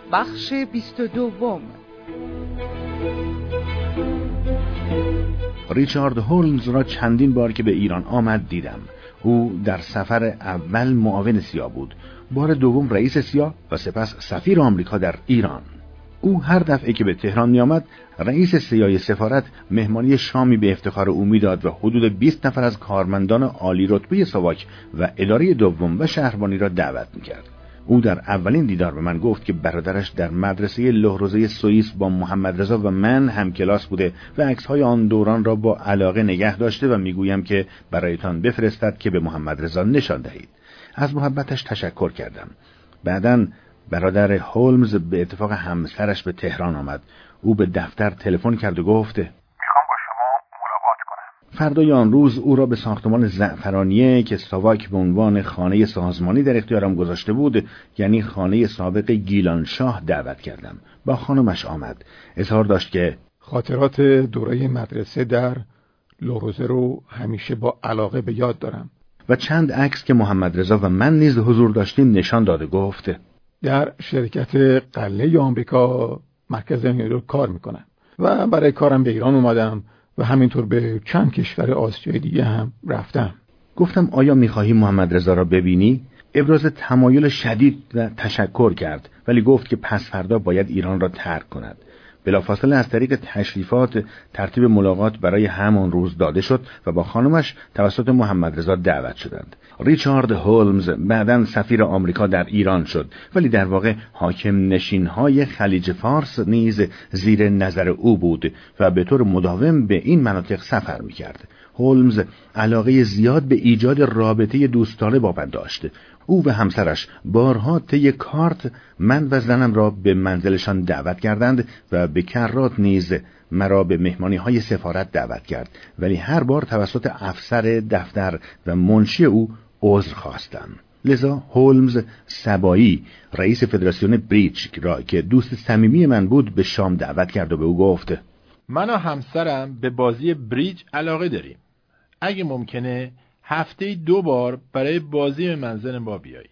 بخش 22. ریچارد هولمز را چندین بار که به ایران آمد دیدم. او در سفر اول معاون سیا بود، بار دوم رئیس سیا و سپس سفیر آمریکا در ایران. او هر دفعه که به تهران می آمد رئیس سیای سفارت مهمانی شامی به افتخار او میداد و حدود 20 نفر از کارمندان عالی رتبه ساواک و اداره دوم و شهربانی را دعوت میکرد. او در اولین دیدار به من گفت که برادرش در مدرسه لهروزه سوئیس با محمد رضا و من هم کلاس بوده و عکس‌های آن دوران را با علاقه نگه داشته و میگویم که برایتان بفرستد که به محمد رضا نشان دهید. از محبتش تشکر کردم. بعداً برادر هولمز به اتفاق همسرش به تهران آمد. او به دفتر تلفن کرد و گفت میخوام با شما ملاقات کنم. فردای آن روز او را به ساختمان زعفرانیه که ساواک به عنوان خانه سازمانی در اختیارم گذاشته بود، یعنی خانه سابق گیلان شاه، دعوت کردم. با خانمش آمد. اظهار داشت که خاطرات دوره مدرسه در لهروزه رو همیشه با علاقه به یاد دارم و چند عکس که محمد رضا و من نیز حضور داشتیم نشان داد و گفت در شرکت قلعه آمریکا مرکز نیویورک کار میکنم و برای کارم به ایران اومدم و همینطور به چند کشور آسیای دیگه هم رفتم. گفتم آیا میخواهی محمد رضا را ببینی؟ ابراز تمایل شدید و تشکر کرد، ولی گفت که پس فردا باید ایران را ترک کند. بلافاصله از طریق تشریفات ترتیب ملاقات برای همان روز داده شد و با خانمش توسط محمد رضا دعوت شدند. ریچارد هولمز بعداً سفیر آمریکا در ایران شد، ولی در واقع حاکم نشین‌های خلیج فارس نیز زیر نظر او بود و به طور مداوم به این مناطق سفر می‌کرد. هولمز علاقه زیاد به ایجاد رابطه دوستانه با من داشت. او و همسرش بارها طی کارت من و زنم را به منزلشان دعوت کردند و به کرات نیز مرا به مهمانی‌های سفارت دعوت کرد، ولی هر بار توسط افسر دفتر و منشی او عذر خواستم. لذا هولمز سبایی، رئیس فدراسیون بریج را که دوست صمیمی من بود، به شام دعوت کرد و به او گفت من و همسرم به بازی بریج علاقه داریم. اگه ممکنه هفته 2 بار برای بازی به منزل ما بیایید.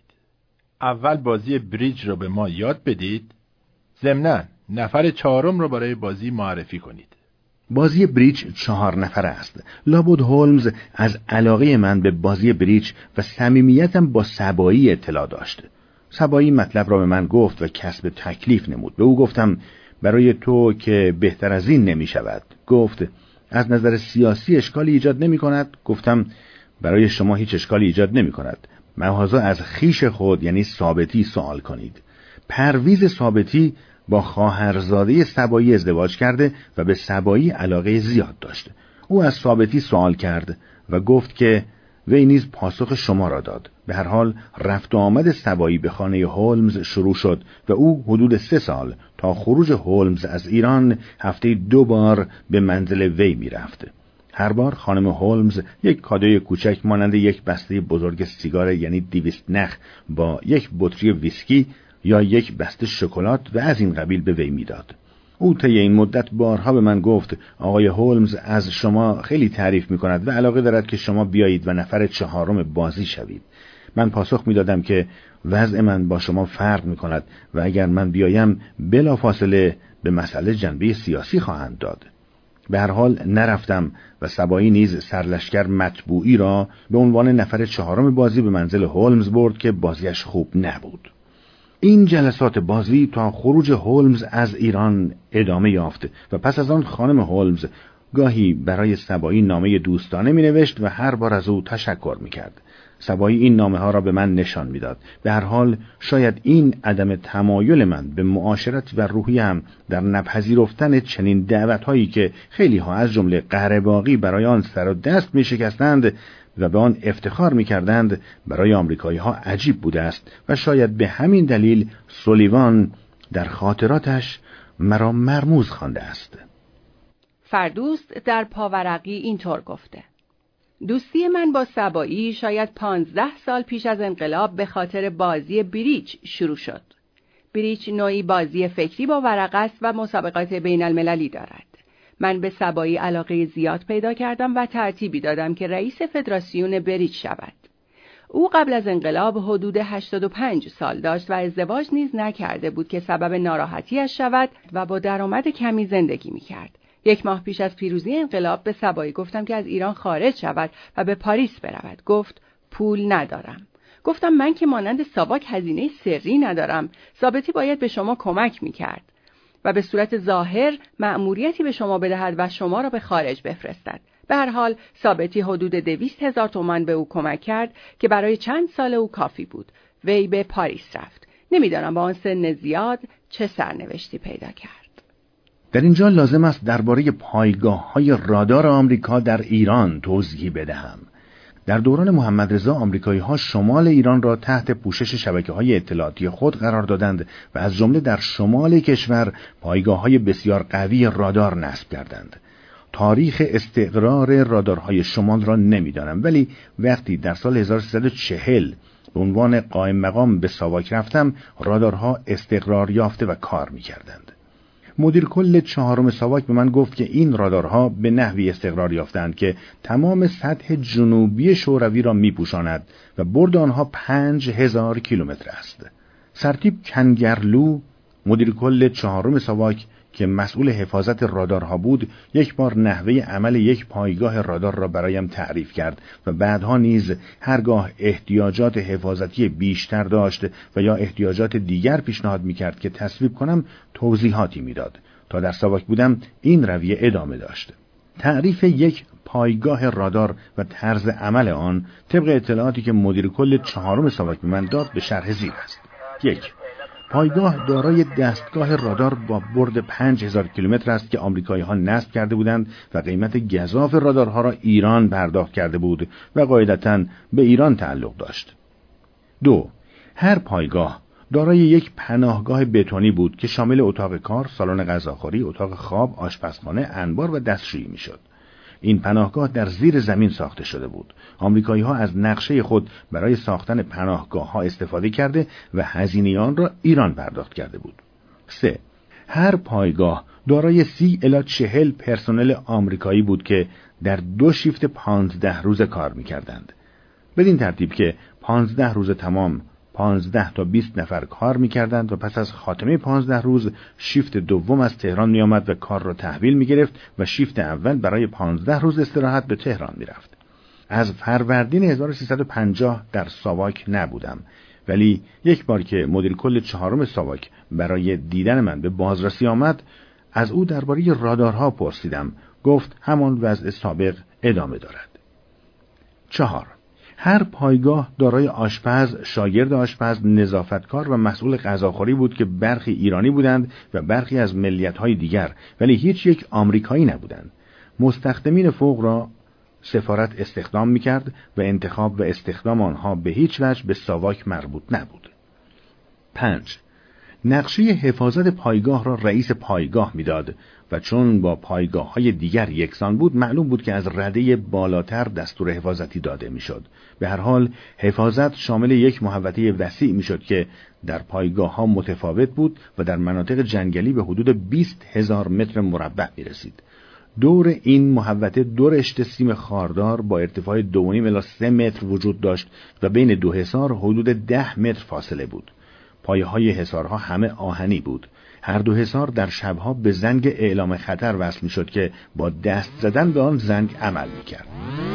اول بازی بریج را به ما یاد بدید، ضمناً نفر 4 را برای بازی معرفی کنید. بازی بریج 4 نفره است. لابد هولمز از علاقه من به بازی بریج و صمیمیتم با سبایی اطلاع داشت. سبایی مطلب را به من گفت و کسب تکلیف نمود. به او گفتم برای تو که بهتر از این نمی شود. گفت از نظر سیاسی اشکالی ایجاد نمی کند؟ گفتم برای شما هیچ اشکالی ایجاد نمی کند. مبادا از خیش خود یعنی ثابتی سوال کنید. پرویز ثابتی با خواهرزاده سبایی ازدواج کرده و به سبایی علاقه زیاد داشته. او از ثابتی سوال کرد و گفت که وی نیز پاسخ شما را داد. به هر حال رفت و آمد سبایی به خانه هولمز شروع شد و او حدود 3 سال تا خروج هولمز از ایران هفته 2 بار به منزل وی می رفت. هر بار خانم هولمز یک کادوی کوچک مانند یک بسته بزرگ سیگار یعنی 200 نخ با یک بطری ویسکی یا یک بسته شکلات و از این قبیل به وی میداد. او طی این مدت بارها به من گفت آقای هولمز از شما خیلی تعریف می‌کند و علاقه دارد که شما بیایید و نفر 4 بازی شوید. من پاسخ می‌دادم که وضع من با شما فرق می‌کند و اگر من بیایم بلافاصله به مسئله جنبه سیاسی خواهند داد. به هر حال نرفتم و سبایی نیز سرلشکر مطبوعی را به عنوان نفر 4 بازی به منزل هولمز برد که بازیش خوب نبود. این جلسات بازی تا خروج هولمز از ایران ادامه یافت و پس از آن خانم هولمز گاهی برای سبایی نامه دوستانه می نوشت و هر بار از او تشکر می کرد. سبایی این نامه ها را به من نشان می داد. به هر حال شاید این عدم تمایل من به معاشرت و روحیم در نپذیرفتن چنین دعوت هایی که خیلی ها از جمله قره‌باغی برای آن سر و دست می شکستند و به آن افتخار می‌کردند برای آمریکایی ها عجیب بوده است و شاید به همین دلیل سولیوان در خاطراتش مرا مرموز خوانده است. فردوست در پاورقی اینطور گفته: دوستی من با سبایی شاید 15 سال پیش از انقلاب به خاطر بازی بریج شروع شد. بریج نوعی بازی فکری با ورق است و مسابقات بین المللی دارد. من به سبایی علاقه زیاد پیدا کردم و ترتیبی دادم که رئیس فدراسیون بریج شود. او قبل از انقلاب حدود 85 سال داشت و ازدواج نیز نکرده بود که سبب ناراحتیش شود و با درآمد کمی زندگی می‌کرد. 1 ماه پیش از پیروزی انقلاب به صبایی گفتم که از ایران خارج شود و به پاریس برود. گفت پول ندارم. گفتم من که مانند ساواک هزینه سری ندارم. ثابتی باید به شما کمک می‌کرد و به صورت ظاهر مأموریتی به شما بدهد و شما را به خارج بفرستد. به هر حال ثابتی حدود 200,000 تومان به او کمک کرد که برای چند سال او کافی بود. وی به پاریس رفت. نمیدانم با آن سن زیاد چه سرنوشتی پیدا کرد. در اینجا لازم است درباره پایگاه‌های رادار آمریکا در ایران توضیحی بدهم. در دوران محمد رضا آمریکایی‌ها شمال ایران را تحت پوشش شبکه‌های اطلاعاتی خود قرار دادند و از جمله در شمال کشور پایگاه‌های بسیار قوی رادار نصب کردند. تاریخ استقرار رادارهای شمال را نمی‌دانم، ولی وقتی در سال 1340 به عنوان قائم مقام به ساواک رفتم، رادارها استقرار یافته و کار می‌کردند. مدیر کل 4 ساواک به من گفت که این رادارها به نحوی استقرار یافتند که تمام سطح جنوبی شوروی را میپوشاند و برد آنها 5000 کیلومتر است. سرتیپ کنگرلو، مدیر کل 4 ساواک که مسئول حفاظت رادارها بود، یک بار نحوه عمل یک پایگاه رادار را برایم تعریف کرد و بعدها نیز هرگاه احتیاجات حفاظتی بیشتر داشت و یا احتیاجات دیگر پیشنهاد می‌کرد که تصویب کنم، توضیحاتی می‌داد. تا در ساواک بودم این رویه ادامه داشت. تعریف یک پایگاه رادار و طرز عمل آن طبق اطلاعاتی که مدیر کل 4 ساواک به من داد به شرح زیر است. 1. پایگاه دارای دستگاه رادار با برد 5000 کیلومتر است که آمریکایی‌ها نصب کرده بودند و قیمت گزاف رادارها را ایران پرداخت کرده بود و قاعدتاً به ایران تعلق داشت. 2. هر پایگاه دارای یک پناهگاه بتونی بود که شامل اتاق کار، سالن غذاخوری، اتاق خواب، آشپزخانه، انبار و دستشویی میشد. این پناهگاه در زیر زمین ساخته شده بود. آمریکایی‌ها از نقشه خود برای ساختن پناهگاه‌ها استفاده کرده و هزینه آن را ایران پرداخت کرده بود. 3. هر پایگاه دارای 30 الی 40 پرسنل آمریکایی بود که در 2 شیفت 15 روز کار می‌کردند. بدین ترتیب که 15 روز تمام 15 تا 20 نفر کار می‌کردند و پس از خاتمه 15 روز شیفت دوم از تهران می‌آمد و کار را تحویل می‌گرفت و شیفت اول برای 15 روز استراحت به تهران می‌رفت. از فروردین 1350 در ساواک نبودم، ولی یک بار که مدیر کل 4 ساواک برای دیدن من به بازرسی آمد، از او درباره رادارها پرسیدم. گفت همان وضع سابق ادامه دارد. 4. هر پایگاه دارای آشپز، شاگرد آشپز، نظافتکار و مسئول غذاخوری بود که برخی ایرانی بودند و برخی از ملیت‌های دیگر، ولی هیچ یک آمریکایی نبودند. مستخدمین فوق را سفارت استخدام می‌کرد و انتخاب و استخدام آنها به هیچ وجه به ساواک مربوط نبود. 5. نقشه حفاظت پایگاه را رئیس پایگاه میداد و چون با پایگاه‌های دیگر یکسان بود، معلوم بود که از رده بالاتر دستور حفاظتی داده میشد. به هر حال حفاظت شامل یک محوطه وسیع میشد که در پایگاه‌ها متفاوت بود و در مناطق جنگلی به حدود 20,000 متر مربع میرسید. دور این محوطه 2 رشته سیم خاردار با ارتفاع 2.5 الی 3 متر وجود داشت و بین 2 حصار حدود 10 متر فاصله بود. پایه‌های حصارها همه آهنی بود. هر 2 حصار در شبها به زنگ اعلام خطر وصل می‌شد که با دست زدن به آن زنگ عمل می‌کرد.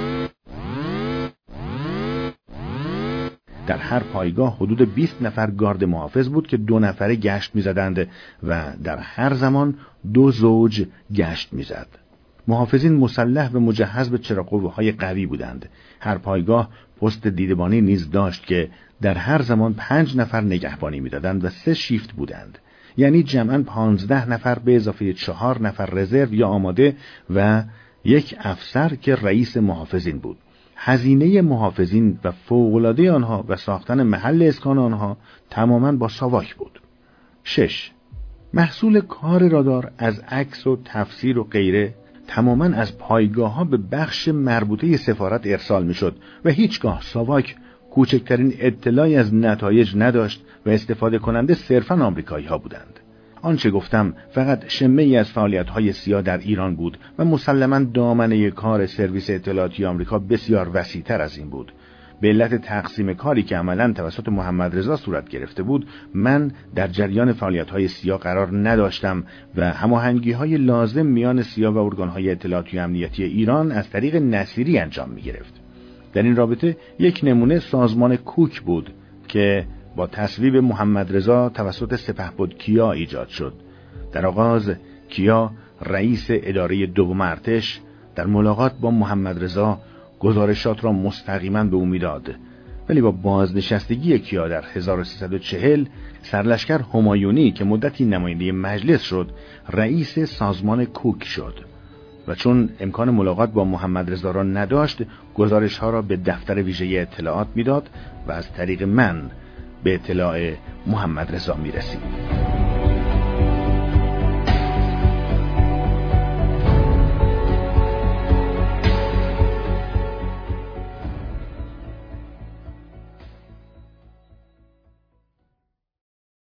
در هر پایگاه حدود 20 نفر گارد محافظ بود که 2 نفره گشت می‌زدند و در هر زمان 2 زوج گشت می‌زد. محافظین مسلح و مجهز به چراغ‌قوه‌های قوی بودند. هر پایگاه پست دیدبانی نیز داشت که در هر زمان 5 نفر نگهبانی می‌دادند و 3 شیفت بودند. یعنی جمعاً 15 نفر به اضافه 4 نفر رزرو یا آماده و 1 افسر که رئیس محافظین بود. هزینه محافظین و فوق‌العاده آنها و ساختن محل اسکان آنها تماماً با ساواک بود. 6. محصول کار رادار از عکس و تفسیر و غیره تماماً از پایگاه‌ها به بخش مربوطه سفارت ارسال می‌شد و هیچگاه ساواک کوچکترین اطلاعی از نتایج نداشت و استفاده کننده صرفاً آمریکایی‌ها بودند. آنچه گفتم فقط شمه‌ای از فعالیت‌های سیا در ایران بود و مسلماً دامنه کار سرویس اطلاعاتی آمریکا بسیار وسیع‌تر از این بود. به علت تقسیم کاری که عملاً توسط محمد رضا صورت گرفته بود، من در جریان فعالیت‌های سیا قرار نداشتم و هماهنگی‌های لازم میان سیا و ارگان‌های اطلاعاتی و امنیتی ایران از طریق نصیری انجام می‌گرفت. در این رابطه یک نمونه سازمان کوک بود که با تصویب محمد رضا توسط سپهبد کیا ایجاد شد. در آغاز کیا رئیس اداره دوم ارتش در ملاقات با محمد رضا گزارشات را مستقیما به او میداد، ولی با بازنشستگی کیا در 1340 سرلشکر همایونی که مدتی نماینده مجلس شد رئیس سازمان کوک شد و چون امکان ملاقات با محمد رضا را نداشت گزارش‌ها را به دفتر ویژه اطلاعات میداد و از طریق من به اطلاع محمد رضا میرسید.